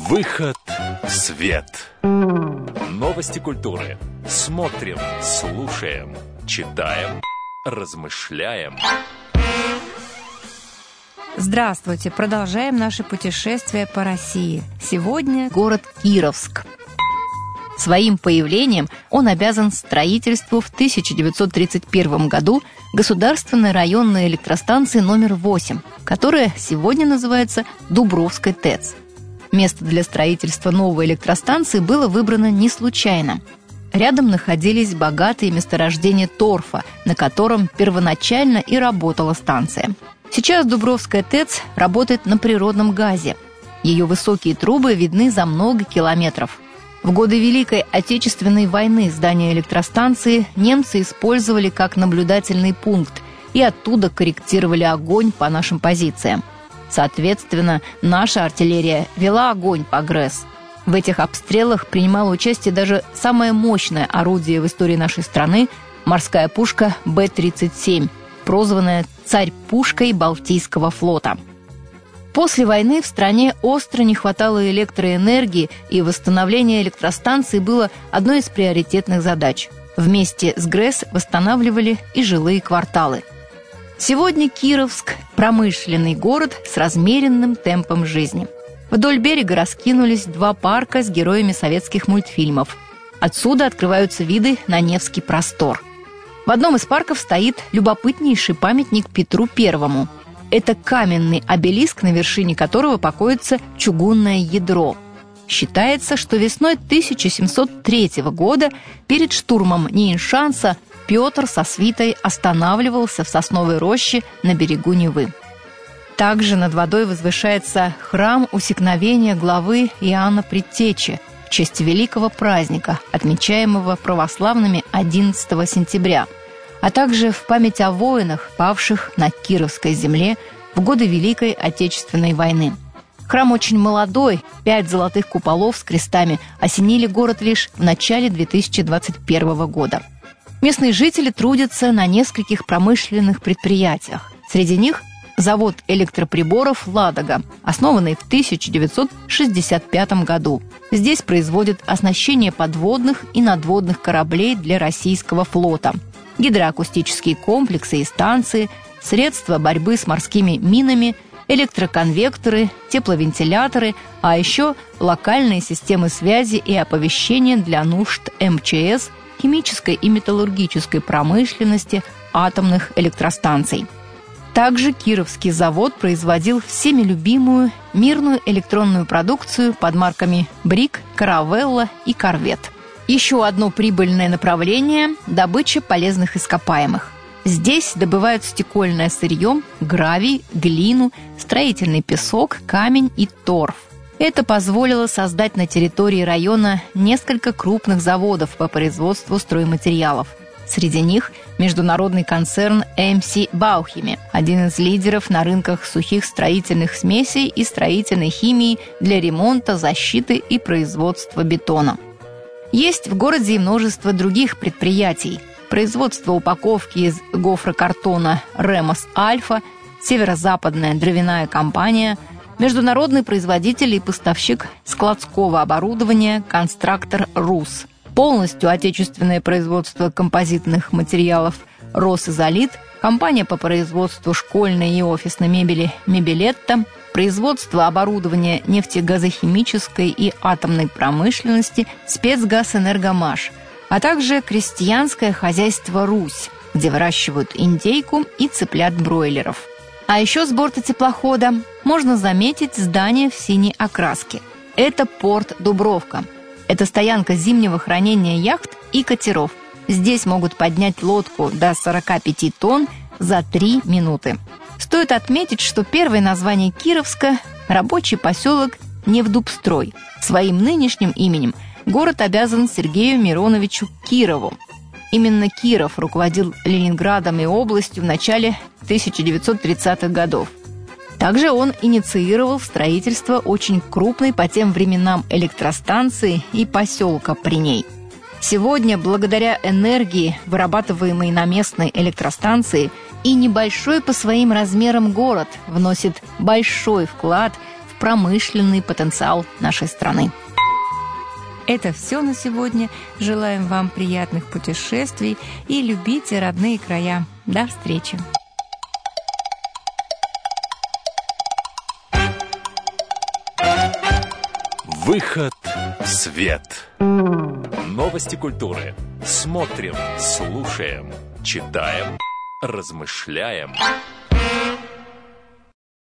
Выход в свет. Новости культуры. Смотрим, слушаем, читаем, размышляем. Здравствуйте! Продолжаем наше путешествие по России. Сегодня город Кировск. Своим появлением он обязан строительству в 1931 году государственной районной электростанции номер 8, которая сегодня называется Дубровской ТЭЦ. Место для строительства новой электростанции было выбрано не случайно. Рядом находились богатые месторождения торфа, на котором первоначально и работала станция. Сейчас Дубровская ТЭЦ работает на природном газе. Ее высокие трубы видны за много километров. В годы Великой Отечественной войны здание электростанции немцы использовали как наблюдательный пункт и оттуда корректировали огонь по нашим позициям. Соответственно, наша артиллерия вела огонь по ГРЭС. В этих обстрелах принимало участие даже самое мощное орудие в истории нашей страны – морская пушка Б-37, прозванная «Царь-пушкой Балтийского флота». После войны в стране остро не хватало электроэнергии, и восстановление электростанций было одной из приоритетных задач. Вместе с ГРЭС восстанавливали и жилые кварталы. Сегодня Кировск – промышленный город с размеренным темпом жизни. Вдоль берега раскинулись два парка с героями советских мультфильмов. Отсюда открываются виды на Невский простор. В одном из парков стоит любопытнейший памятник Петру Первому. Это каменный обелиск, на вершине которого покоится чугунное ядро. Считается, что весной 1703 года перед штурмом Нейшанса Петр со свитой останавливался в сосновой роще на берегу Невы. Также над водой возвышается храм усекновения главы Иоанна Предтечи в честь великого праздника, отмечаемого православными 11 сентября, а также в память о воинах, павших на Кировской земле в годы Великой Отечественной войны. Храм очень молодой, 5 золотых куполов с крестами осенили город лишь в начале 2021 года. Местные жители трудятся на нескольких промышленных предприятиях. Среди них завод электроприборов «Ладога», основанный в 1965 году. Здесь производят оснащение подводных и надводных кораблей для российского флота, гидроакустические комплексы и станции, средства борьбы с морскими минами, электроконвекторы, тепловентиляторы, а еще локальные системы связи и оповещения для нужд МЧС, химической и металлургической промышленности, атомных электростанций. Также Кировский завод производил всеми любимую мирную электронную продукцию под марками «Брик», «Каравелла» и «Корвет». Еще одно прибыльное направление – добыча полезных ископаемых. Здесь добывают стекольное сырье, гравий, глину, строительный песок, камень и торф. Это позволило создать на территории района несколько крупных заводов по производству стройматериалов. Среди них международный концерн МС Баухими, один из лидеров на рынках сухих строительных смесей и строительной химии для ремонта, защиты и производства бетона. Есть в городе и множество других предприятий. Производство упаковки из гофрокартона «Ремос Альфа», северо-западная дровяная компания, международный производитель и поставщик складского оборудования «Констрактор РУС», полностью отечественное производство композитных материалов «Росизолит», компания по производству школьной и офисной мебели «Мебелетта», производство оборудования нефтегазохимической и атомной промышленности «Спецгазэнергомаш», а также крестьянское хозяйство «Русь», где выращивают индейку и цыплят-бройлеров. А еще с борта теплохода можно заметить здание в синей окраске. Это порт Дубровка. Это стоянка зимнего хранения яхт и катеров. Здесь могут поднять лодку до 45 тонн за 3 минуты. Стоит отметить, что первое название Кировска – рабочий поселок Невдубстрой. Своим нынешним именем город обязан Сергею Мироновичу Кирову. Именно Киров руководил Ленинградом и областью в начале 1930-х годов. Также он инициировал строительство очень крупной по тем временам электростанции и поселка при ней. Сегодня, благодаря энергии, вырабатываемой на местной электростанции, и небольшой по своим размерам город вносит большой вклад в промышленный потенциал нашей страны. Это все на сегодня. Желаем вам приятных путешествий и любите родные края. До встречи! Выход в свет. Новости культуры. Смотрим, слушаем, читаем, размышляем.